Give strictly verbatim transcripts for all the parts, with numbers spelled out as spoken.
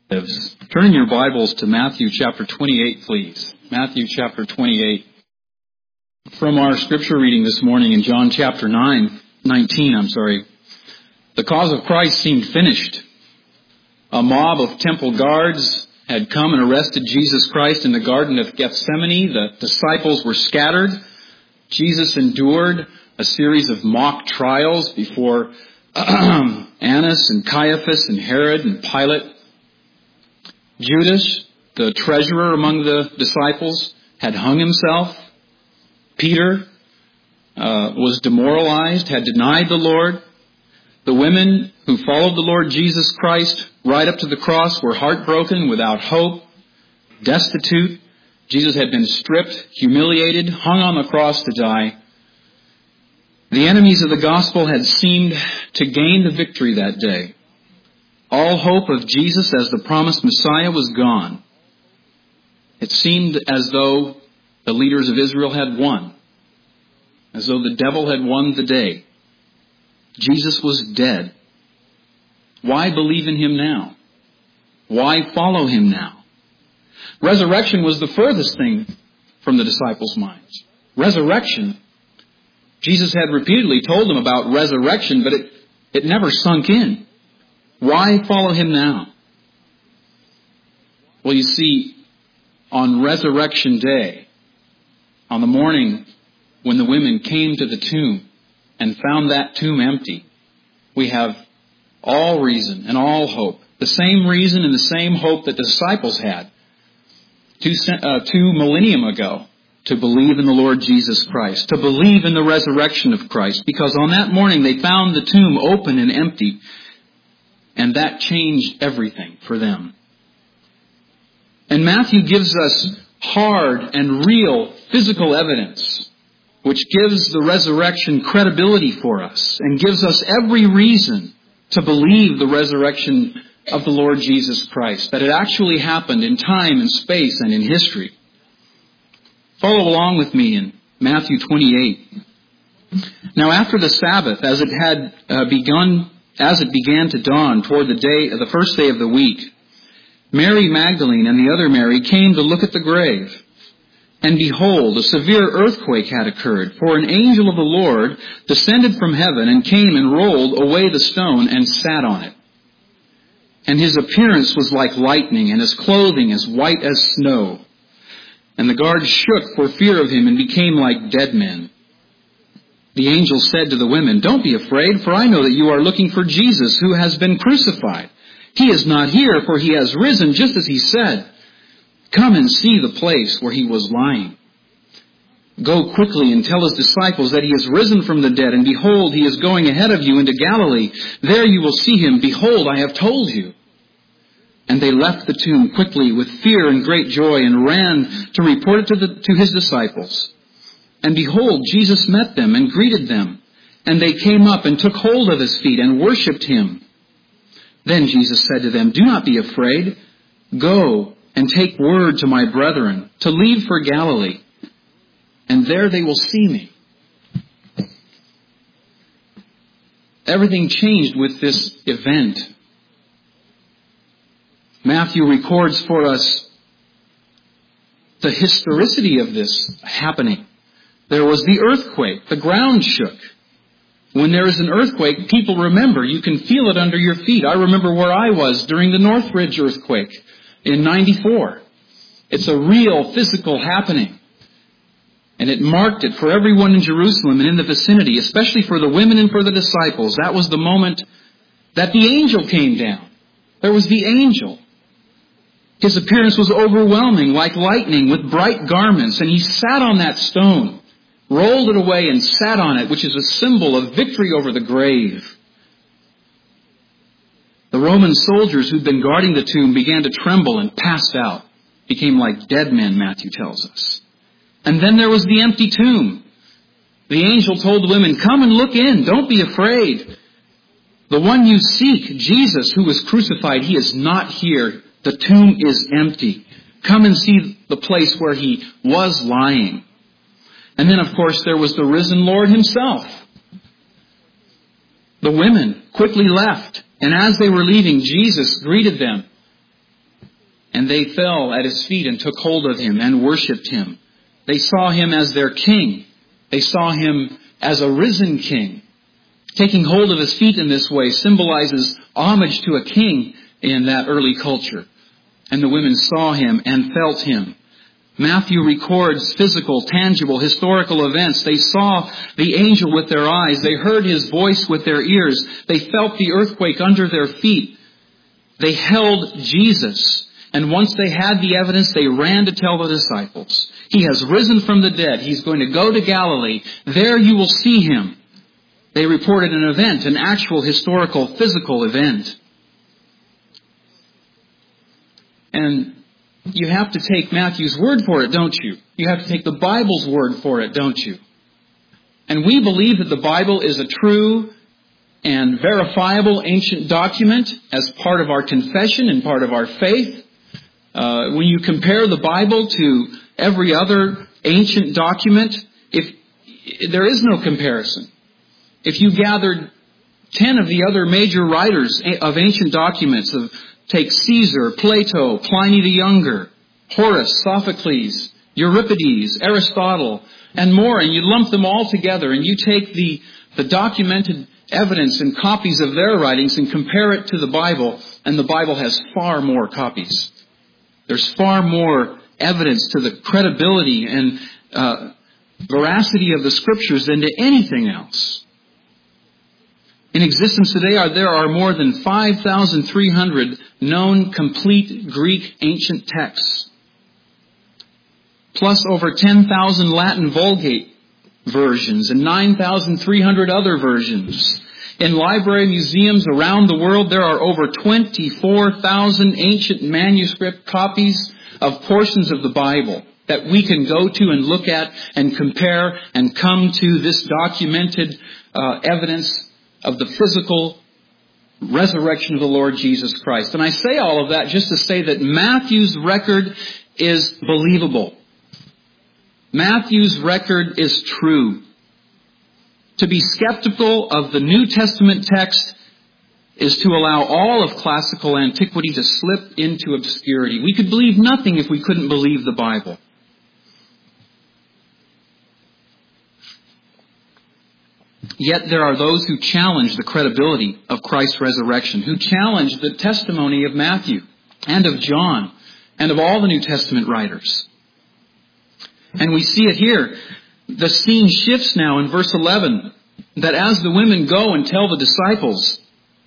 lives. Turn in your Bibles to Matthew chapter twenty-eight, please. Matthew chapter twenty-eight. From our scripture reading this morning in John chapter nine, nineteen, I'm sorry. The cause of Christ seemed finished. A mob of temple guards had come and arrested Jesus Christ in the Garden of Gethsemane. The disciples were scattered. Jesus endured a series of mock trials before Annas and Caiaphas and Herod and Pilate. Judas, the treasurer among the disciples, had hung himself. Peter uh, was demoralized, had denied the Lord. The women who followed the Lord Jesus Christ right up to the cross were heartbroken, without hope, destitute. Jesus had been stripped, humiliated, hung on the cross to die. The enemies of the gospel had seemed to gain the victory that day. All hope of Jesus as the promised Messiah was gone. It seemed as though the leaders of Israel had won, as though the devil had won the day. Jesus was dead. Why believe in Him now? Why follow Him now? Resurrection was the furthest thing from the disciples' minds. Resurrection. Jesus had repeatedly told them about resurrection, but it, it never sunk in. Why follow Him now? Well, you see, on Resurrection Day, on the morning when the women came to the tomb and found that tomb empty, we have all reason and all hope. The same reason and the same hope that the disciples had two, uh, two millennium ago to believe in the Lord Jesus Christ, to believe in the resurrection of Christ, because on that morning they found the tomb open and empty. And that changed everything for them. And Matthew gives us hard and real physical evidence, which gives the resurrection credibility for us and gives us every reason to believe the resurrection of the Lord Jesus Christ, that it actually happened in time and space and in history. Follow along with me in Matthew twenty-eight. Now after the Sabbath, as it had uh, begun As it began to dawn toward the day, the first day of the week, Mary Magdalene and the other Mary came to look at the grave. And behold, a severe earthquake had occurred, for an angel of the Lord descended from heaven and came and rolled away the stone and sat on it. And his appearance was like lightning, and his clothing as white as snow. And the guards shook for fear of him and became like dead men. The angel said to the women, "Don't be afraid, for I know that you are looking for Jesus, who has been crucified. He is not here, for He has risen, just as He said. Come and see the place where He was lying. Go quickly and tell His disciples that He is risen from the dead, and behold, He is going ahead of you into Galilee. There you will see Him. Behold, I have told you." And they left the tomb quickly with fear and great joy, and ran to report it to, the, to His disciples. And behold, Jesus met them and greeted them. And they came up and took hold of His feet and worshipped Him. Then Jesus said to them, "Do not be afraid. Go and take word to my brethren to leave for Galilee. And there they will see me." Everything changed with this event. Matthew records for us the historicity of this happening. There was the earthquake. The ground shook. When there is an earthquake, people remember. You can feel it under your feet. I remember where I was during the Northridge earthquake in ninety-four. It's a real physical happening. And it marked it for everyone in Jerusalem and in the vicinity, especially for the women and for the disciples. That was the moment that the angel came down. There was the angel. His appearance was overwhelming, like lightning, with bright garments, and He sat on that stone. Rolled it away and sat on it, which is a symbol of victory over the grave. The Roman soldiers who'd been guarding the tomb began to tremble and passed out. Became like dead men, Matthew tells us. And then there was the empty tomb. The angel told the women, "Come and look in. Don't be afraid. The one you seek, Jesus, who was crucified, He is not here. The tomb is empty. Come and see the place where He was lying." And then, of course, there was the risen Lord Himself. The women quickly left, and as they were leaving, Jesus greeted them And they fell at his feet and took hold of him and worshipped him. They saw him as their king. They saw him as a risen king. Taking hold of his feet in this way symbolizes homage to a king in that early culture. And the women saw him and felt him. Matthew records physical, tangible, historical events. They saw the angel with their eyes. They heard his voice with their ears. They felt the earthquake under their feet. They held Jesus. And once they had the evidence, they ran to tell the disciples. He has risen from the dead. He's going to go to Galilee. There you will see him. They reported an event, an actual historical, physical event. And you have to take Matthew's word for it, don't you? You have to take the Bible's word for it, don't you? And we believe that the Bible is a true and verifiable ancient document as part of our confession and part of our faith. Uh, when you compare the Bible to every other ancient document, if there is no comparison. If you gathered ten of the other major writers of ancient documents, of take Caesar, Plato, Pliny the Younger, Horace, Sophocles, Euripides, Aristotle, and more, and you lump them all together, and you take the, the documented evidence and copies of their writings and compare it to the Bible, and the Bible has far more copies. There's far more evidence to the credibility and uh, veracity of the Scriptures than to anything else. In existence today, are, there are more than five thousand three hundred known complete Greek ancient texts, plus over ten thousand Latin Vulgate versions and nine thousand three hundred other versions. In library museums around the world, there are over twenty-four thousand ancient manuscript copies of portions of the Bible that we can go to and look at and compare and come to this documented uh, evidence of the physical resurrection of the Lord Jesus Christ. And I say all of that just to say that Matthew's record is believable. Matthew's record is true. To be skeptical of the New Testament text is to allow all of classical antiquity to slip into obscurity. We could believe nothing if we couldn't believe the Bible. Yet there are those who challenge the credibility of Christ's resurrection, who challenge the testimony of Matthew and of John and of all the New Testament writers. And we see it here. The scene shifts now in verse eleven, that as the women go and tell the disciples,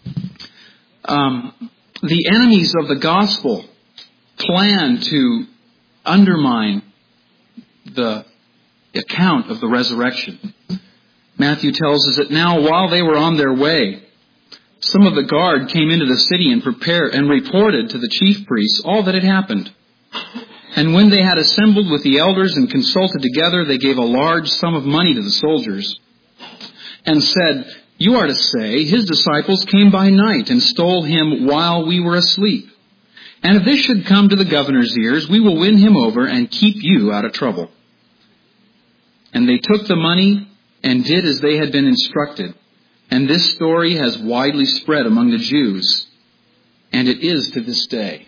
um, the enemies of the gospel plan to undermine the account of the resurrection. Matthew tells us that now, while they were on their way, some of the guard came into the city and prepared and reported to the chief priests all that had happened. And when they had assembled with the elders and consulted together, they gave a large sum of money to the soldiers and said, "You are to say, his disciples came by night and stole him while we were asleep. And if this should come to the governor's ears, we will win him over and keep you out of trouble." And they took the money and did as they had been instructed. And this story has widely spread among the Jews, and it is to this day.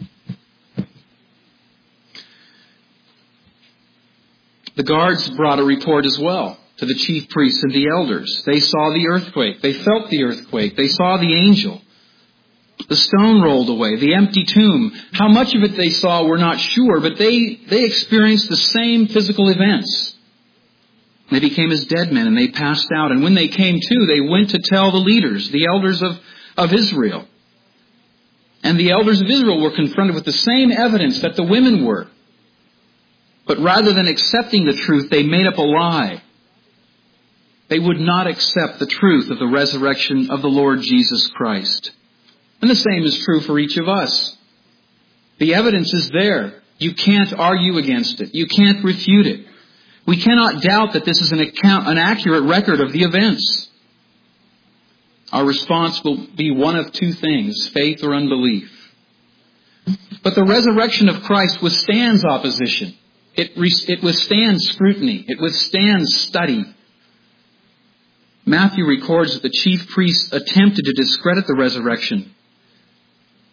The guards brought a report as well to the chief priests and the elders. They saw the earthquake. They felt the earthquake. They saw the angel. The stone rolled away, the empty tomb. How much of it they saw, we're not sure, but they, they experienced the same physical events. They became as dead men and they passed out. And when they came to, they went to tell the leaders, the elders of, of Israel. And the elders of Israel were confronted with the same evidence that the women were. But rather than accepting the truth, they made up a lie. They would not accept the truth of the resurrection of the Lord Jesus Christ. And the same is true for each of us. The evidence is there. You can't argue against it. You can't refute it. We cannot doubt that this is an account, an accurate record of the events. Our response will be one of two things, faith or unbelief. But the resurrection of Christ withstands opposition. It, it withstands scrutiny. It withstands study. Matthew records that the chief priests attempted to discredit the resurrection.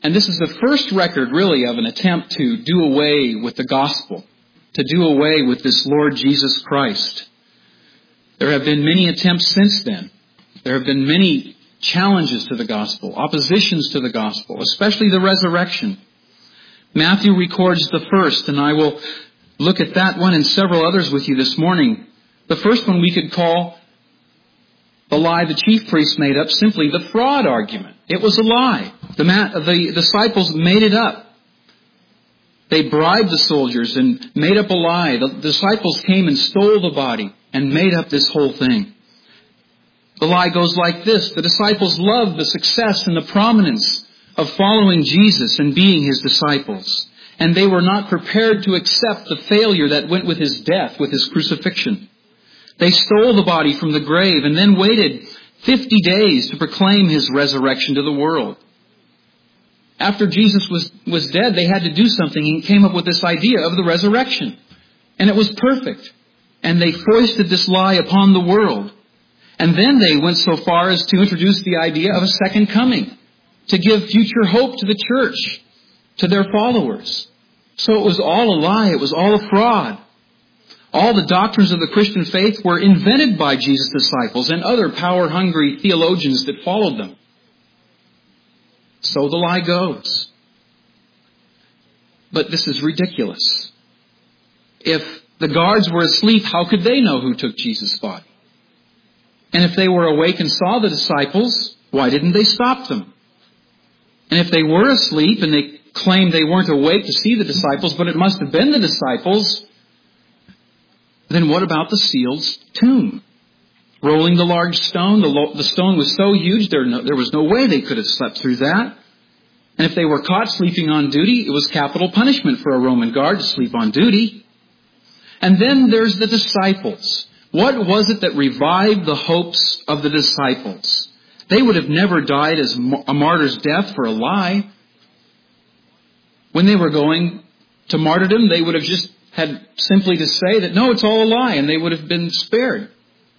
And this is the first record, really, of an attempt to do away with the gospel, to do away with this Lord Jesus Christ. There have been many attempts since then. There have been many challenges to the gospel, oppositions to the gospel, especially the resurrection. Matthew records the first, and I will look at that one and several others with you this morning. The first one we could call the lie the chief priests made up, simply the fraud argument. It was a lie. The, ma- the disciples made it up. They bribed the soldiers and made up a lie. The disciples came and stole the body and made up this whole thing. The lie goes like this. The disciples loved the success and the prominence of following Jesus and being His disciples. And they were not prepared to accept the failure that went with His death, with His crucifixion. They stole the body from the grave and then waited fifty days to proclaim His resurrection to the world. After Jesus was, was dead, they had to do something. He came up with this idea of the resurrection. And it was perfect. And they foisted this lie upon the world. And then they went so far as to introduce the idea of a second coming, to give future hope to the church, to their followers. So it was all a lie. It was all a fraud. All the doctrines of the Christian faith were invented by Jesus' disciples and other power-hungry theologians that followed them. So the lie goes. But this is ridiculous. If the guards were asleep, how could they know who took Jesus' body? And if they were awake and saw the disciples, why didn't they stop them? And if they were asleep and they claimed they weren't awake to see the disciples, but it must have been the disciples, then what about the sealed tomb? Rolling the large stone, the, lo- the stone was so huge there, no, there was no way they could have slept through that. And if they were caught sleeping on duty, it was capital punishment for a Roman guard to sleep on duty. And then there's the disciples. What was it that revived the hopes of the disciples? They would have never died as a martyr's death for a lie. When they were going to martyrdom, they would have just had simply to say that, no, it's all a lie, and they would have been spared.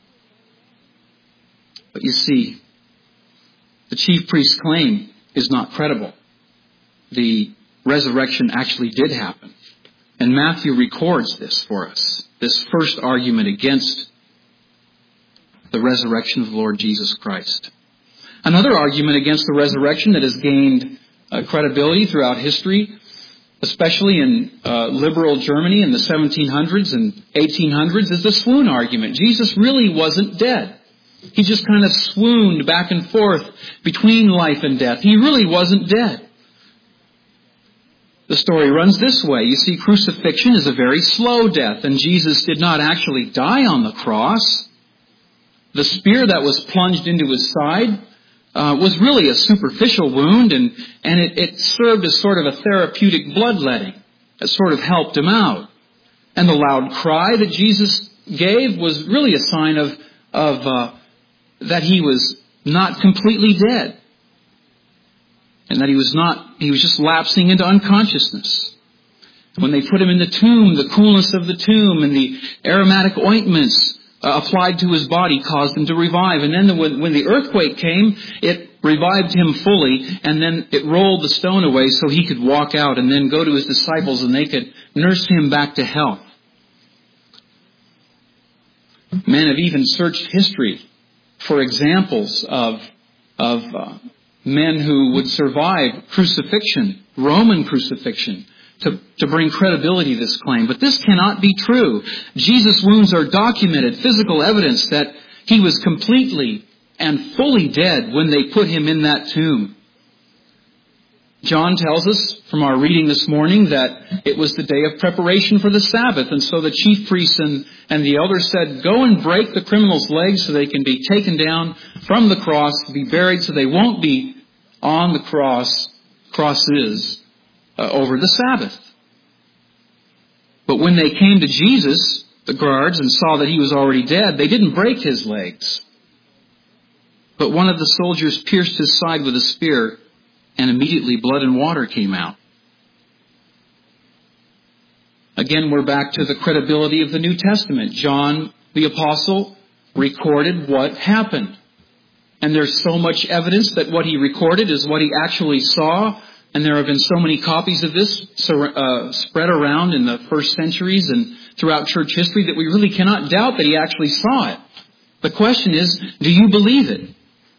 But you see, the chief priest's claim is not credible. The resurrection actually did happen. And Matthew records this for us, this first argument against the resurrection of the Lord Jesus Christ. Another argument against the resurrection that has gained uh, credibility throughout history, especially in uh, liberal Germany in the seventeen hundreds and eighteen hundreds, is the swoon argument. Jesus really wasn't dead. He just kind of swooned back and forth between life and death. He really wasn't dead. The story runs this way. You see, crucifixion is a very slow death, and Jesus did not actually die on the cross. The spear that was plunged into His side uh, was really a superficial wound, and, and it, it served as sort of a therapeutic bloodletting. It sort of helped Him out. And the loud cry that Jesus gave was really a sign of, of uh, that He was not completely dead. And that he was not, he was just lapsing into unconsciousness. When they put Him in the tomb, the coolness of the tomb and the aromatic ointments uh, applied to His body caused Him to revive. And then the, when, when the earthquake came, it revived Him fully, and then it rolled the stone away so He could walk out and then go to His disciples and they could nurse Him back to health. Men have even searched history for examples of, of, uh, men who would survive crucifixion, Roman crucifixion, to, to bring credibility to this claim. But this cannot be true. Jesus' wounds are documented, physical evidence that He was completely and fully dead when they put Him in that tomb. John tells us from our reading this morning that it was the day of preparation for the Sabbath. And so the chief priests and, and the elders said, go and break the criminal's legs so they can be taken down from the cross to be buried so they won't be on the cross, crosses uh, over the Sabbath. But when they came to Jesus, the guards, and saw that He was already dead, they didn't break His legs. But one of the soldiers pierced His side with a spear, and immediately blood and water came out. Again, we're back to the credibility of the New Testament. John, the apostle, recorded what happened. And there's so much evidence that what he recorded is what he actually saw And there have been so many copies of this uh, spread around in the first centuries and throughout church history that we really cannot doubt that he actually saw it. The question is, do you believe it?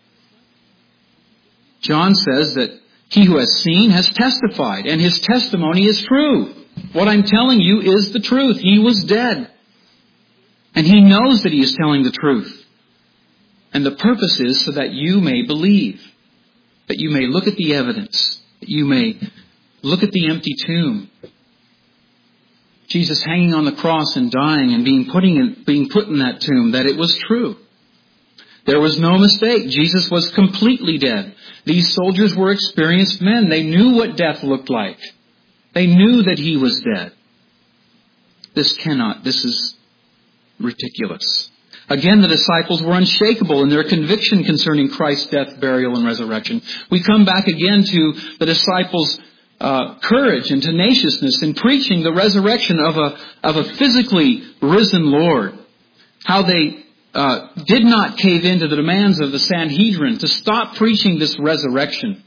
John says that he who has seen has testified, and his testimony is true. What I'm telling you is the truth. He was dead. And he knows that he is telling the truth. And the purpose is so that you may believe, that you may look at the evidence, that you may look at the empty tomb. Jesus hanging on the cross and dying and being, putting in, being put in that tomb, that it was true. There was no mistake. Jesus was completely dead. These soldiers were experienced men. They knew what death looked like. They knew that he was dead. This cannot, this is ridiculous. Again, the disciples were unshakable in their conviction concerning Christ's death, burial, and resurrection. We come back again to the disciples' uh, courage and tenaciousness in preaching the resurrection of a, of a physically risen Lord. How they uh, did not cave into the demands of the Sanhedrin to stop preaching this resurrection.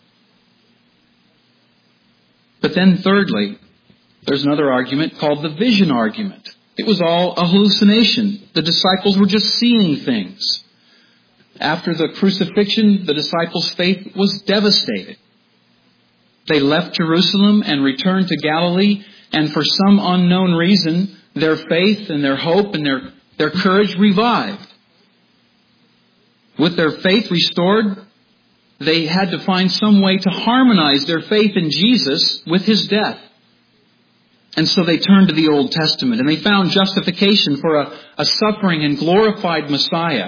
But then thirdly, there's another argument called the vision argument. It was all a hallucination. The disciples were just seeing things. After the crucifixion, the disciples' faith was devastated. They left Jerusalem and returned to Galilee, and for some unknown reason, their faith and their hope and their, their courage revived. With their faith restored, they had to find some way to harmonize their faith in Jesus with his death. And so they turned to the Old Testament, and they found justification for a, a suffering and glorified Messiah.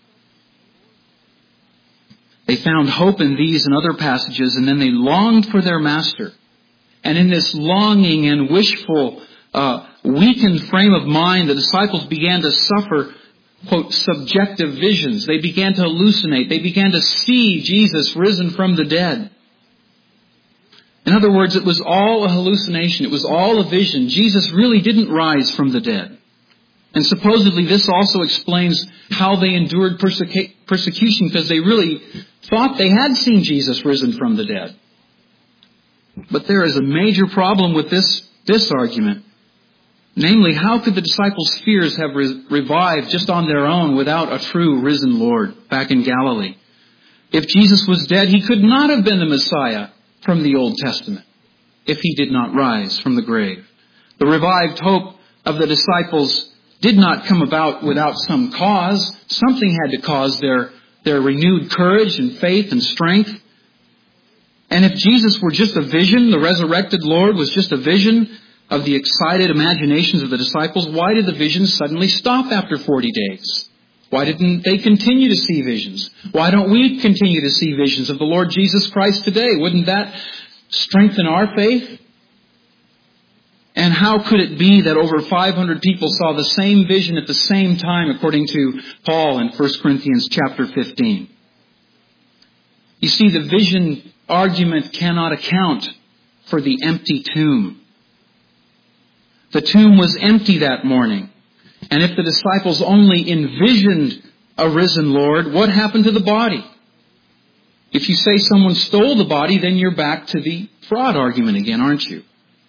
They found hope in these and other passages, and then they longed for their Master. And in this longing and wishful, uh, weakened frame of mind, the disciples began to suffer, quote, subjective visions. They began to hallucinate. They began to see Jesus risen from the dead. In other words, it was all a hallucination. It was all a vision. Jesus really didn't rise from the dead. And supposedly this also explains how they endured persecu- persecution, because they really thought they had seen Jesus risen from the dead. But there is a major problem with this, this argument. Namely, how could the disciples' fears have re- revived just on their own without a true risen Lord back in Galilee? If Jesus was dead, he could not have been the Messiah from the Old Testament if he did not rise from the grave. The revived hope of the disciples did not come about without some cause. Something had to cause their, their renewed courage and faith and strength. And if Jesus were just a vision, the resurrected Lord was just a vision of the excited imaginations of the disciples, why did the visions suddenly stop after forty days? Why didn't they continue to see visions? Why don't we continue to see visions of the Lord Jesus Christ today? Wouldn't that strengthen our faith? And how could it be that over five hundred people saw the same vision at the same time, according to Paul in First Corinthians chapter fifteen? You see, the vision argument cannot account for the empty tomb. The tomb was empty that morning. And if the disciples only envisioned a risen Lord, what happened to the body? If you say someone stole the body, then you're back to the fraud argument again, aren't you?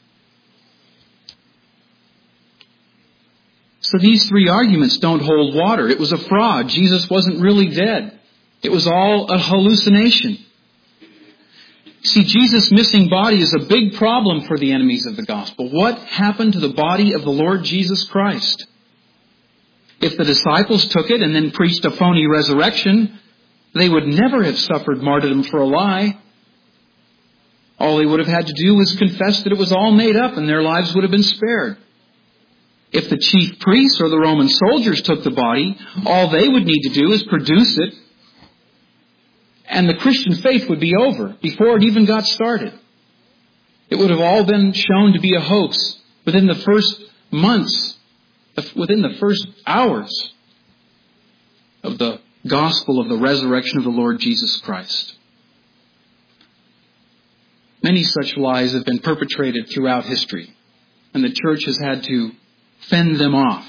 So these three arguments don't hold water. It was a fraud. Jesus wasn't really dead. It was all a hallucination. See, Jesus' missing body is a big problem for the enemies of the gospel. What happened to the body of the Lord Jesus Christ? If the disciples took it and then preached a phony resurrection, they would never have suffered martyrdom for a lie. All they would have had to do was confess that it was all made up, and their lives would have been spared. If the chief priests or the Roman soldiers took the body, all they would need to do is produce it, and the Christian faith would be over before it even got started. It would have all been shown to be a hoax within the first months, within the first hours of the gospel of the resurrection of the Lord Jesus Christ. Many such lies have been perpetrated throughout history, and the church has had to fend them off.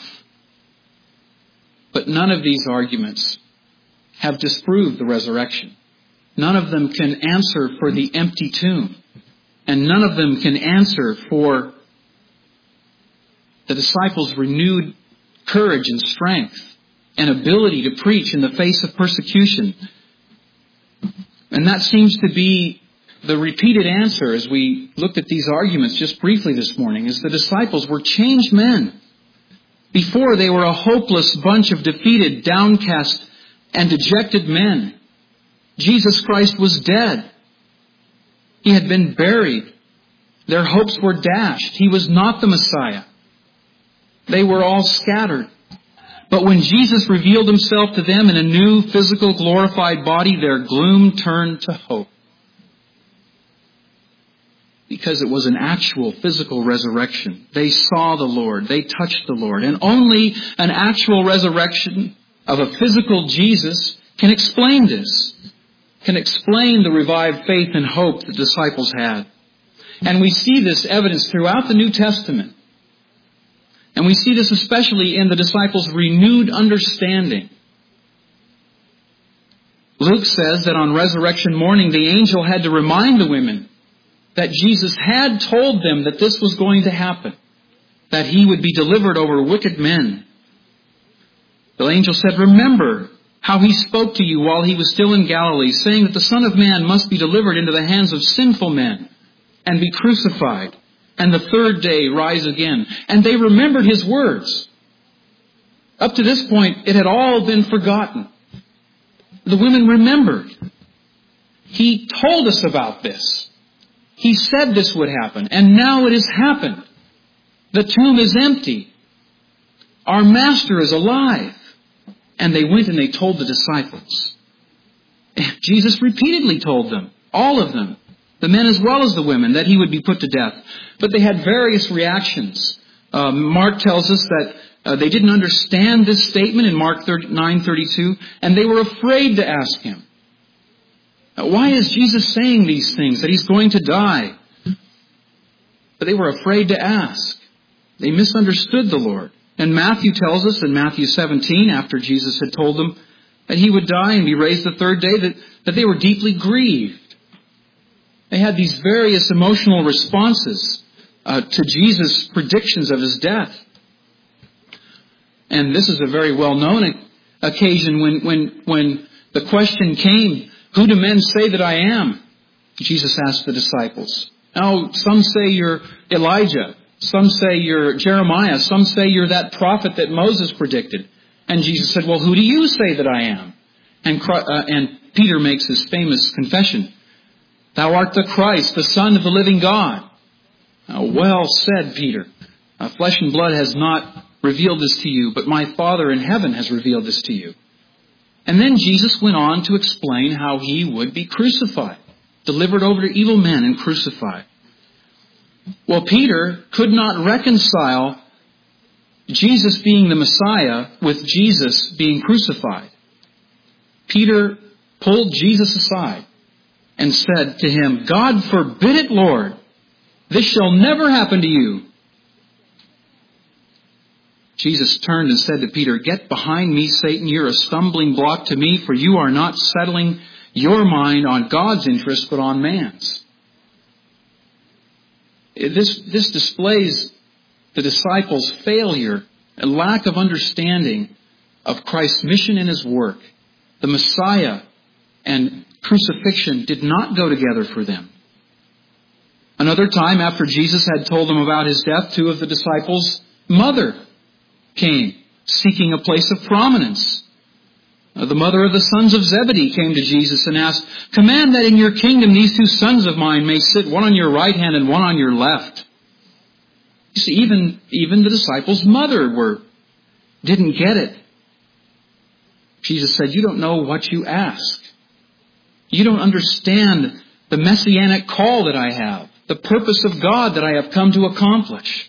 But none of these arguments have disproved the resurrection. None of them can answer for the empty tomb. And none of them can answer for the disciples' renewed courage and strength and ability to preach in the face of persecution. And that seems to be the repeated answer as we looked at these arguments just briefly this morning, is the disciples were changed men. Before, they were a hopeless bunch of defeated, downcast, and dejected men. Jesus Christ was dead. He had been buried. Their hopes were dashed. He was not the Messiah. They were all scattered. But when Jesus revealed Himself to them in a new, physical, glorified body, their gloom turned to hope. Because it was an actual physical resurrection. They saw the Lord. They touched the Lord. And only an actual resurrection of a physical Jesus can explain this. Can explain the revived faith and hope the disciples had. And we see this evidence throughout the New Testament. And we see this especially in the disciples' renewed understanding. Luke says that on resurrection morning, the angel had to remind the women that Jesus had told them that this was going to happen, that He would be delivered over wicked men. The angel said, "Remember how He spoke to you while He was still in Galilee, saying that the Son of Man must be delivered into the hands of sinful men and be crucified, and the third day rise again." And they remembered His words. Up to this point, it had all been forgotten. The women remembered. He told us about this. He said this would happen, and now it has happened. The tomb is empty. Our Master is alive. And they went and they told the disciples. Jesus repeatedly told them, all of them, the men as well as the women, that He would be put to death. But they had various reactions. Uh, Mark tells us that uh, they didn't understand this statement in Mark nine thirty-two, and they were afraid to ask Him. Why is Jesus saying these things, that He's going to die? But they were afraid to ask. They misunderstood the Lord. And Matthew tells us in Matthew seventeen, after Jesus had told them that He would die and be raised the third day, that, that they were deeply grieved. They had these various emotional responses uh, to Jesus' predictions of His death. And this is a very well-known occasion when, when, when the question came, "Who do men say that I am?" Jesus asked the disciples. Now, some say you're Elijah. Some say you're Jeremiah. Some say you're that prophet that Moses predicted. And Jesus said, "Well, who do you say that I am?" And, uh, and Peter makes his famous confession. "Thou art the Christ, the Son of the living God." Now, well said, Peter. Uh, flesh and blood has not revealed this to you, but my Father in heaven has revealed this to you. And then Jesus went on to explain how He would be crucified, delivered over to evil men and crucified. Well, Peter could not reconcile Jesus being the Messiah with Jesus being crucified. Peter pulled Jesus aside and said to Him, "God forbid it, Lord. This shall never happen to you." Jesus turned and said to Peter, "Get behind me, Satan. You're a stumbling block to me, for you are not settling your mind on God's interest, but on man's." This, this displays the disciples' failure, a lack of understanding of Christ's mission and His work. The Messiah and crucifixion did not go together for them. Another time, after Jesus had told them about His death, two of the disciples' mother came, seeking a place of prominence. The mother of the sons of Zebedee came to Jesus and asked, "Command that in your kingdom these two sons of mine may sit, one on your right hand and one on your left." You see, even, even the disciples' mother were, didn't get it. Jesus said, "You don't know what you ask. You don't understand the messianic call that I have, the purpose of God that I have come to accomplish."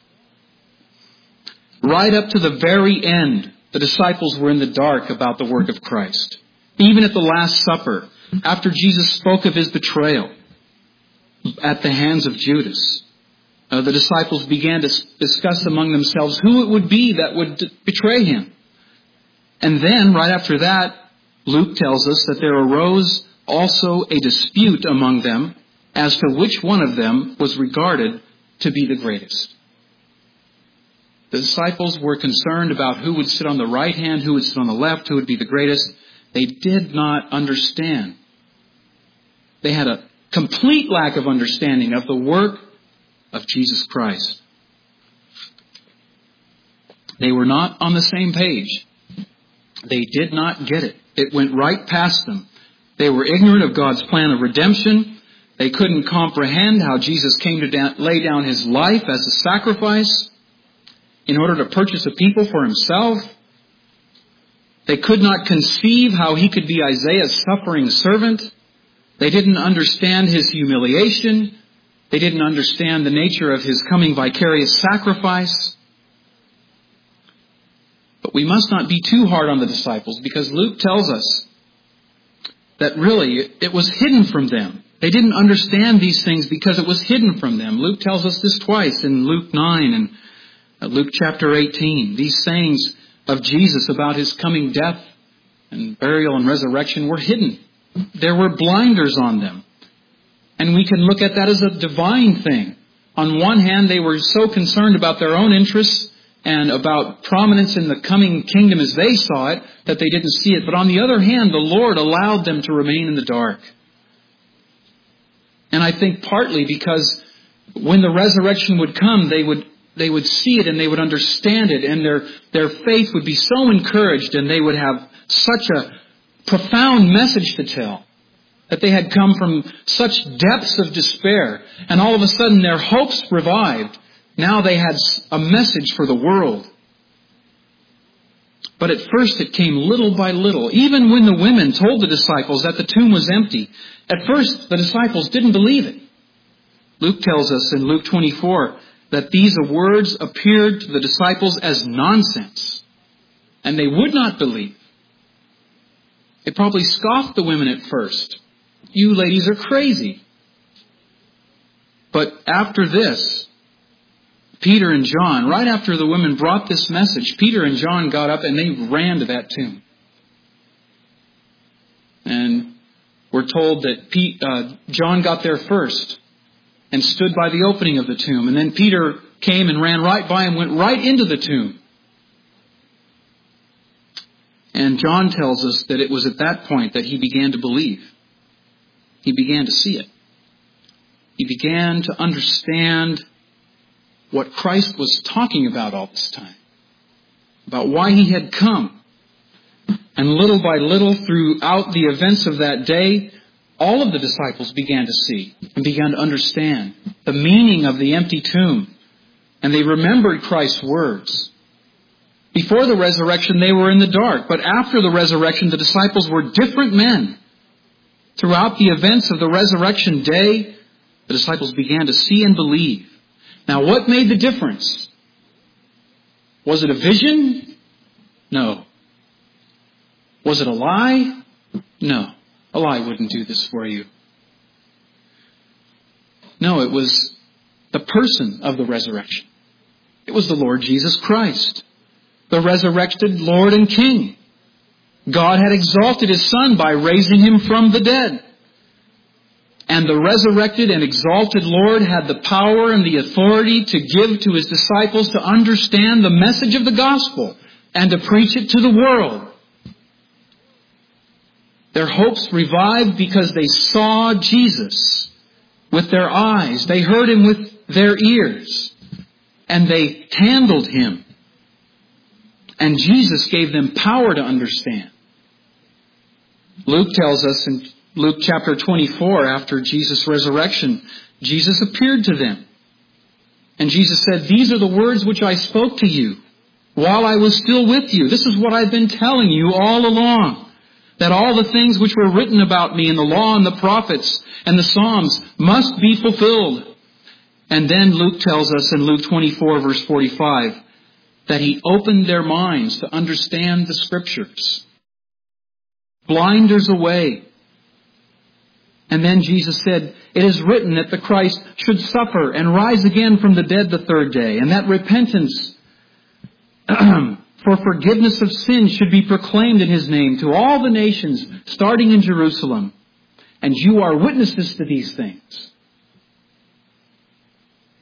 Right up to the very end, the disciples were in the dark about the work of Christ. Even at the Last Supper, after Jesus spoke of His betrayal at the hands of Judas, uh, the disciples began to discuss among themselves who it would be that would d- betray Him. And then, right after that, Luke tells us that there arose also a dispute among them as to which one of them was regarded to be the greatest. The disciples were concerned about who would sit on the right hand, who would sit on the left, who would be the greatest. They did not understand. They had a complete lack of understanding of the work of Jesus Christ. They were not on the same page. They did not get it. It went right past them. They were ignorant of God's plan of redemption. They couldn't comprehend how Jesus came to da- lay down His life as a sacrifice in order to purchase a people for Himself. They could not conceive how He could be Isaiah's suffering servant. They didn't understand His humiliation. They didn't understand the nature of His coming vicarious sacrifice. But we must not be too hard on the disciples, because Luke tells us that really it was hidden from them. They didn't understand these things because it was hidden from them. Luke tells us this twice in Luke nine and Luke chapter eighteen. These sayings of Jesus about His coming death and burial and resurrection were hidden. There were blinders on them. And we can look at that as a divine thing. On one hand, they were so concerned about their own interests and about prominence in the coming kingdom as they saw it, that they didn't see it. But on the other hand, the Lord allowed them to remain in the dark. And I think partly because when the resurrection would come, they would they would see it and they would understand it, and their their faith would be so encouraged, and they would have such a profound message to tell, that they had come from such depths of despair, and all of a sudden their hopes revived. Now they had a message for the world. But at first it came little by little. Even when the women told the disciples that the tomb was empty, at first the disciples didn't believe it. Luke tells us in Luke twenty-four that these words appeared to the disciples as nonsense, and they would not believe. They probably scoffed the women at first. You ladies are crazy. But after this, Peter and John, right after the women brought this message, Peter and John got up and they ran to that tomb. And we're told that Pete, uh, John got there first and stood by the opening of the tomb. And then Peter came and ran right by and went right into the tomb. And John tells us that it was at that point that he began to believe. He began to see it. He began to understand what Christ was talking about all this time, about why He had come. And little by little, throughout the events of that day, all of the disciples began to see and began to understand the meaning of the empty tomb. And they remembered Christ's words. Before the resurrection, they were in the dark. But after the resurrection, the disciples were different men. Throughout the events of the resurrection day, the disciples began to see and believe. Now, what made the difference? Was it a vision? No. Was it a lie? No. A lie wouldn't do this for you. No, it was the person of the resurrection. It was the Lord Jesus Christ, the resurrected Lord and King. God had exalted His Son by raising Him from the dead. And the resurrected and exalted Lord had the power and the authority to give to His disciples to understand the message of the gospel and to preach it to the world. Their hopes revived because they saw Jesus with their eyes. They heard Him with their ears. And they handled Him. And Jesus gave them power to understand. Luke tells us in Luke chapter twenty-four, after Jesus' resurrection, Jesus appeared to them. And Jesus said, "These are the words which I spoke to you while I was still with you." This is what I've been telling you all along. That all the things which were written about me in the law and the prophets and the Psalms must be fulfilled. And then Luke tells us in Luke twenty-four, verse forty-five, that He opened their minds to understand the Scriptures. Blinders away. And then Jesus said, "It is written that the Christ should suffer and rise again from the dead the third day, and that repentance for forgiveness of sins should be proclaimed in His name to all the nations, starting in Jerusalem. And you are witnesses to these things."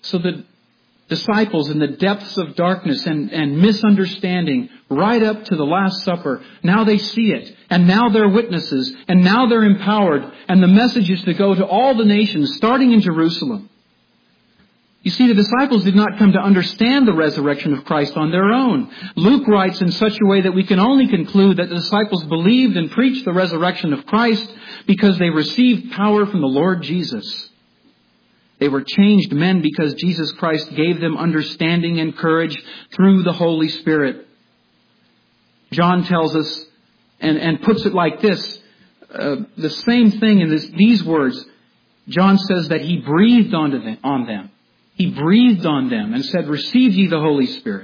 So the disciples in the depths of darkness and, and misunderstanding right up to the Last Supper, now they see it. And now they're witnesses. And now they're empowered. And the message is to go to all the nations, starting in Jerusalem. You see, the disciples did not come to understand the resurrection of Christ on their own. Luke writes in such a way that we can only conclude that the disciples believed and preached the resurrection of Christ because they received power from the Lord Jesus. They were changed men because Jesus Christ gave them understanding and courage through the Holy Spirit. John tells us and, and puts it like this, uh, the same thing in this, these words. John says that He breathed onto them, on them. He breathed on them and said, "Receive ye the Holy Spirit."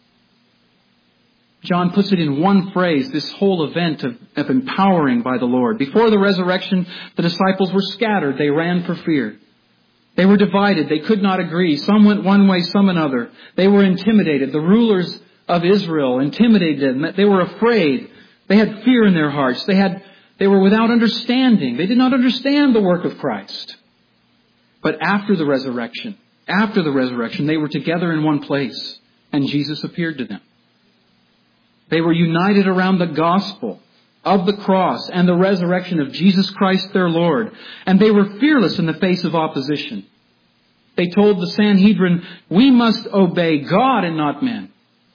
John puts it in one phrase, this whole event of, of empowering by the Lord. Before the resurrection, the disciples were scattered. They ran for fear. They were divided. They could not agree. Some went one way, some another. They were intimidated. The rulers of Israel intimidated them. They were afraid. They had fear in their hearts. They had, they were without understanding. They did not understand the work of Christ. But after the resurrection, after the resurrection, they were together in one place, and Jesus appeared to them. They were united around the gospel of the cross and the resurrection of Jesus Christ their Lord. And they were fearless in the face of opposition. They told the Sanhedrin, "We must obey God and not men."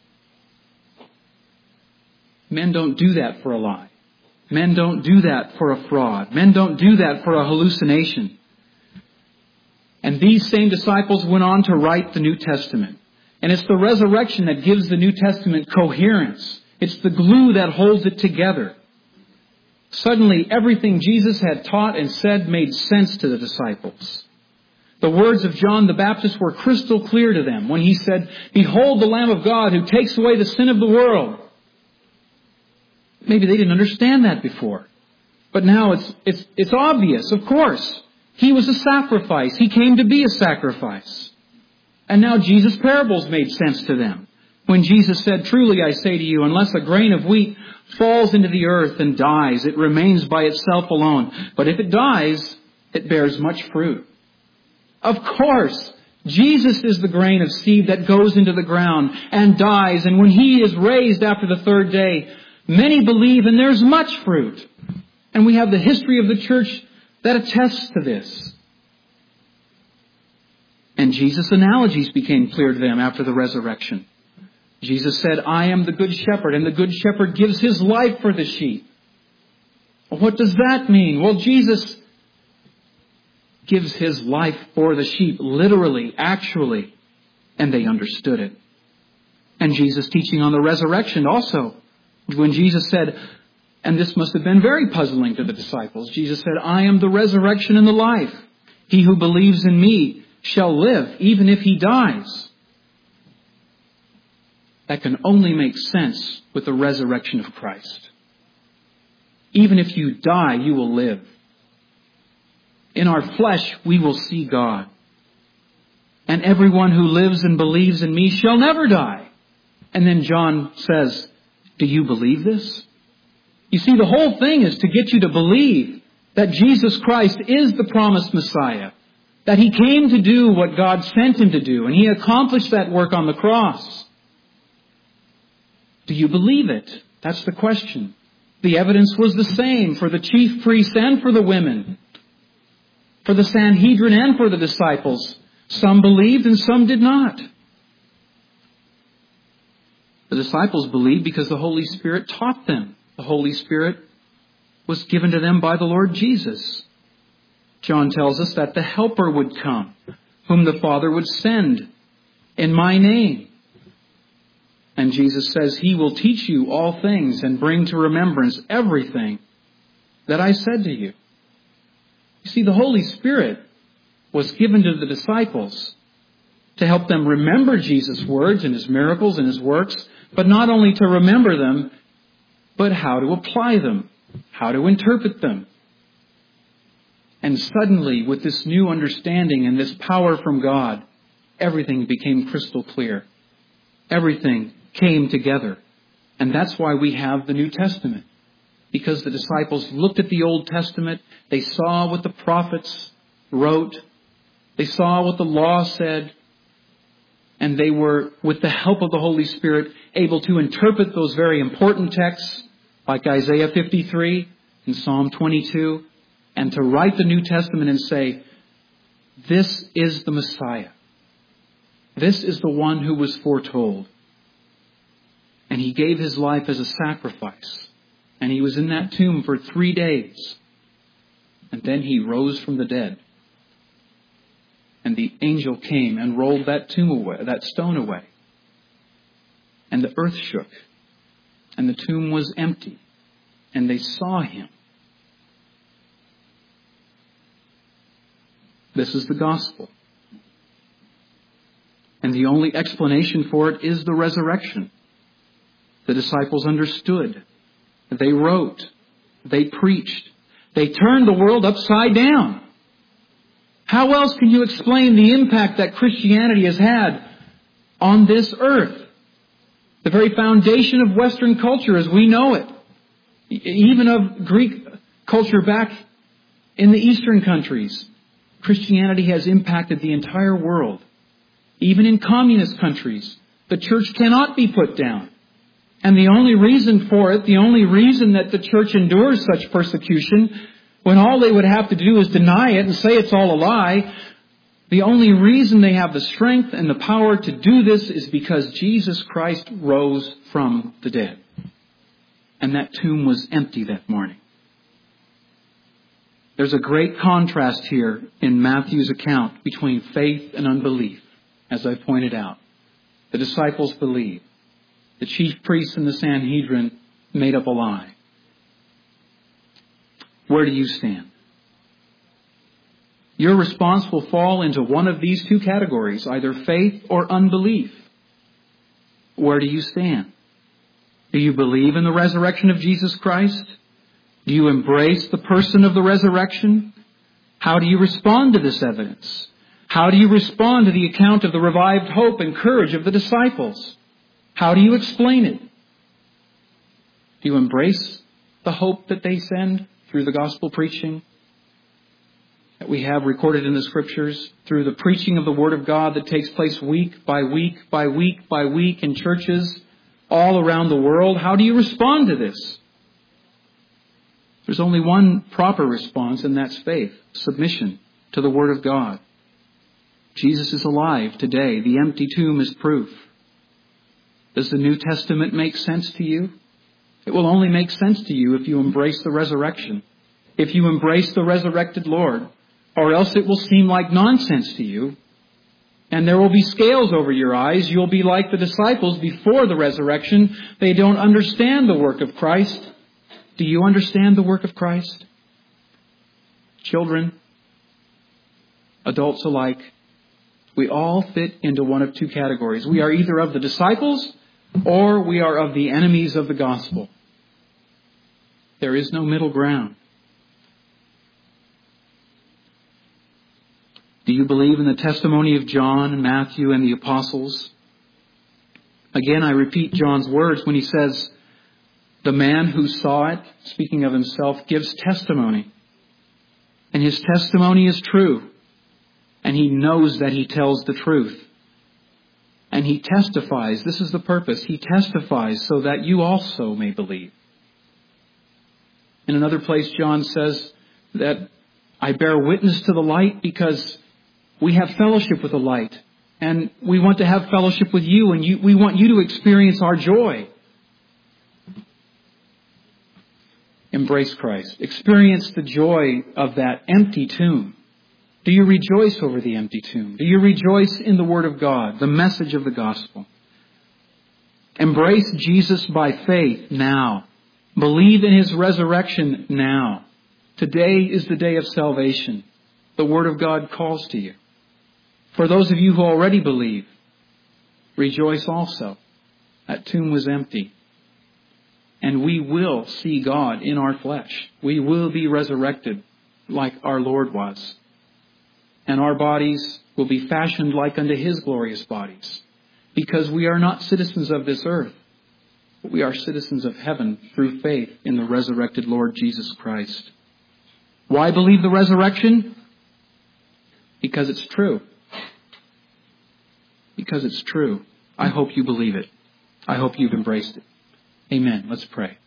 Men don't do that for a lie. Men don't do that for a fraud. Men don't do that for a hallucination. And these same disciples went on to write the New Testament. And it's the resurrection that gives the New Testament coherence. It's the glue that holds it together. Suddenly, everything Jesus had taught and said made sense to the disciples. The words of John the Baptist were crystal clear to them when he said, "Behold the Lamb of God who takes away the sin of the world." Maybe they didn't understand that before. But now it's, it's, it's obvious, of course. He was a sacrifice. He came to be a sacrifice. And now Jesus' parables made sense to them. When Jesus said, "Truly I say to you, unless a grain of wheat falls into the earth and dies, it remains by itself alone. But if it dies, it bears much fruit." Of course, Jesus is the grain of seed that goes into the ground and dies. And when He is raised after the third day, many believe and there's much fruit. And we have the history of the church that attests to this. And Jesus' analogies became clear to them after the resurrection. Jesus said, "I am the good shepherd, and the good shepherd gives his life for the sheep." Well, what does that mean? Well, Jesus gives His life for the sheep, literally, actually, and they understood it. And Jesus' teaching on the resurrection also, when Jesus said, and this must have been very puzzling to the disciples, Jesus said, "I am the resurrection and the life. He who believes in me shall live, even if he dies." That can only make sense with the resurrection of Christ. Even if you die, you will live. In our flesh, we will see God. "And everyone who lives and believes in me shall never die." And then John says, "Do you believe this?" You see, the whole thing is to get you to believe that Jesus Christ is the promised Messiah, that He came to do what God sent Him to do, and He accomplished that work on the cross. Do you believe it? That's the question. The evidence was the same for the chief priests and for the women, for the Sanhedrin and for the disciples. Some believed and some did not. The disciples believed because the Holy Spirit taught them. The Holy Spirit was given to them by the Lord Jesus. John tells us that the Helper would come, whom the Father would send in my name. And Jesus says, "He will teach you all things and bring to remembrance everything that I said to you." You see, the Holy Spirit was given to the disciples to help them remember Jesus' words and His miracles and His works, but not only to remember them, but how to apply them, how to interpret them. And suddenly, with this new understanding and this power from God, everything became crystal clear. Everything came together. And that's why we have the New Testament. Because the disciples looked at the Old Testament, they saw what the prophets wrote, they saw what the law said, And they were, with the help of the Holy Spirit, able to interpret those very important texts, like Isaiah fifty-three and Psalm twenty-two, and to write the New Testament and say, this is the Messiah. This is the one who was foretold. And He gave His life as a sacrifice. And He was in that tomb for three days. And then He rose from the dead. And the angel came and rolled that tomb away, that stone away. And the earth shook. And the tomb was empty. And they saw Him. This is the gospel. And the only explanation for it is the resurrection. The disciples understood. They wrote. They preached. They turned the world upside down. How else can you explain the impact that Christianity has had on this earth? The very foundation of Western culture as we know it. Even of Greek culture back in the Eastern countries. Christianity has impacted the entire world. Even in communist countries, the church cannot be put down. And the only reason for it, the only reason that the church endures such persecution, when all they would have to do is deny it and say it's all a lie, the only reason they have the strength and the power to do this is because Jesus Christ rose from the dead. And that tomb was empty that morning. There's a great contrast here in Matthew's account between faith and unbelief, as I pointed out. The disciples believed. The chief priests and the Sanhedrin made up a lie. Where do you stand? Your response will fall into one of these two categories, either faith or unbelief. Where do you stand? Do you believe in the resurrection of Jesus Christ? Do you embrace the person of the resurrection? How do you respond to this evidence? How do you respond to the account of the revived hope and courage of the disciples? How do you explain it? Do you embrace the hope that they send through the gospel preaching that we have recorded in the Scriptures, through the preaching of the Word of God that takes place week by week by week by week in churches all around the world? How do you respond to this? There's only one proper response, and that's faith, submission to the Word of God. Jesus is alive today. The empty tomb is proof. Does the New Testament make sense to you? It will only make sense to you if you embrace the resurrection, if you embrace the resurrected Lord, or else it will seem like nonsense to you, and there will be scales over your eyes. You'll be like the disciples before the resurrection. They don't understand the work of Christ. Do you understand the work of Christ? Children, adults alike, we all fit into one of two categories. We are either of the disciples or we are of the enemies of the gospel. There is no middle ground. Do you believe in the testimony of John and Matthew and the apostles? Again, I repeat John's words when he says, the man who saw it, speaking of himself, gives testimony. And his testimony is true. And he knows that he tells the truth. And he testifies. This is the purpose. He testifies so that you also may believe. In another place, John says that I bear witness to the light because we have fellowship with the light. And we want to have fellowship with you, and you, we want you to experience our joy. Embrace Christ. Experience the joy of that empty tomb. Do you rejoice over the empty tomb? Do you rejoice in the Word of God, the message of the gospel? Embrace Jesus by faith now. Believe in His resurrection now. Today is the day of salvation. The Word of God calls to you. For those of you who already believe, rejoice also. That tomb was empty. And we will see God in our flesh. We will be resurrected like our Lord was. And our bodies will be fashioned like unto His glorious bodies. Because we are not citizens of this earth, but we are citizens of heaven through faith in the resurrected Lord Jesus Christ. Why believe the resurrection? Because it's true. because it's true. I hope you believe it. I hope you've embraced it. Amen. Let's pray.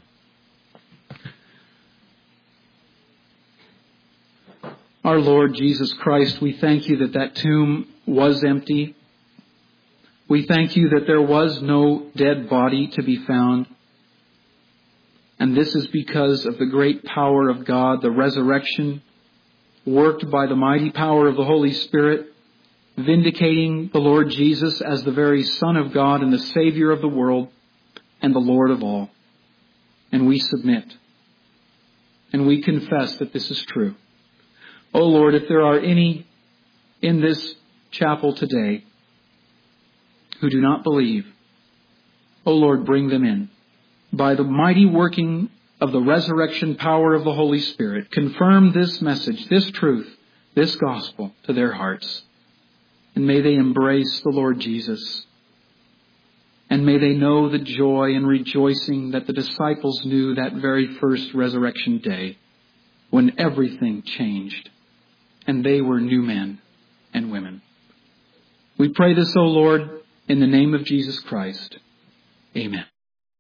Our Lord Jesus Christ, we thank you that that tomb was empty. We thank you that there was no dead body to be found. And this is because of the great power of God, the resurrection, worked by the mighty power of the Holy Spirit, vindicating the Lord Jesus as the very Son of God and the Savior of the world and the Lord of all. And we submit. And we confess that this is true. O Lord, if there are any in this chapel today who do not believe, O Lord, bring them in. By the mighty working of the resurrection power of the Holy Spirit, confirm this message, this truth, this gospel to their hearts. And may they embrace the Lord Jesus. And may they know the joy and rejoicing that the disciples knew that very first resurrection day, when everything changed and they were new men and women. We pray this, O Lord, in the name of Jesus Christ. Amen.